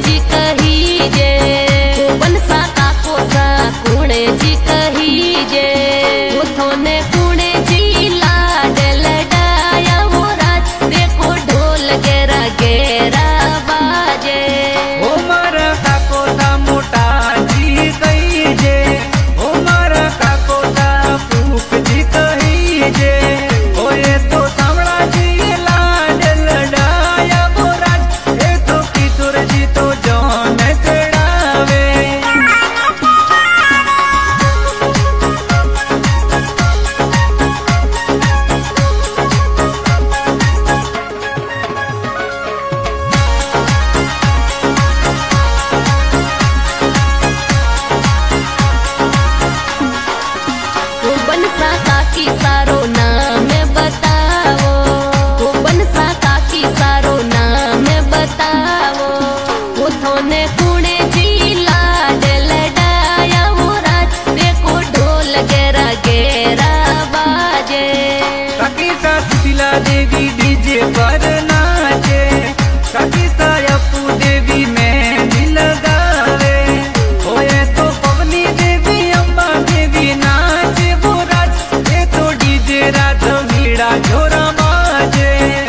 जी कही जे बनसा काको सा कुणे जी कही जे उठोने कुणे जी लाड लडाया वो राज देखो ढोल गेरा गेरा बाजे ओ मारा काको सा मोटा जी कही जे ओ मारा काको सा फूक जी कही जे ओ ये तो सावड़ा जी लाड लडाया वो राज ये तो किशोर जी तो जौन चढ़ावे वो बनसा काकी सारो नाम बताओ वो बनसा काकी सारो नाम बताओ वो थोने कुणे जी लाड लडाया वो राज देखो ढोल गेरा गेरा बाजे काकी सा सुशीला देवी डीजे पर नाचे काकी सा अपू देवी मेहंदी लगावे ओ ये तो पवनी देवी अम्बा देवी नाचे वो राज ये तो डीजे रात मीड़ा झोरा बाजे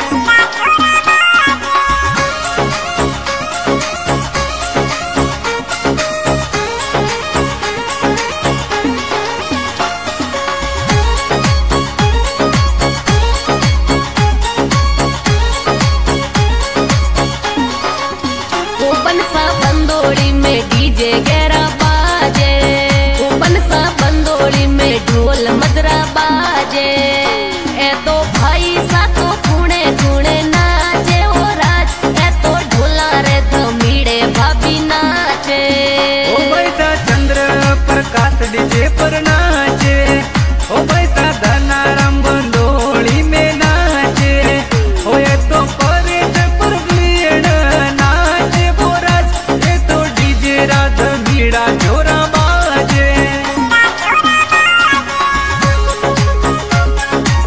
वो बनसा बंदोड़ी में डीजे गेरा बाजे वो बनसा बंदोड़ी में ढोल मदरा बाजे ए तो भाई सा तो कुणे कुणे नाचे ओ राज ए तो ढोला रे धमीड़े भाभी नाचे ओ बैसा चंद्र प्रकाश डीजे पर नाचे ओ बैसा धनाराम बंदोड़ी में नाचे ओ ये तो परेश पर भीड़ नाचे वो राज ये तो डीजे रात मीड़ा झोरा बाजे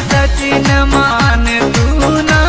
सचिन मान तू ना